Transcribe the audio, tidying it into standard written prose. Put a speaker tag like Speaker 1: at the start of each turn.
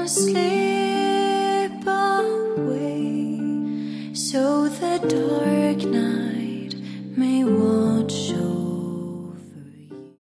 Speaker 1: slip away, so the dark night may watch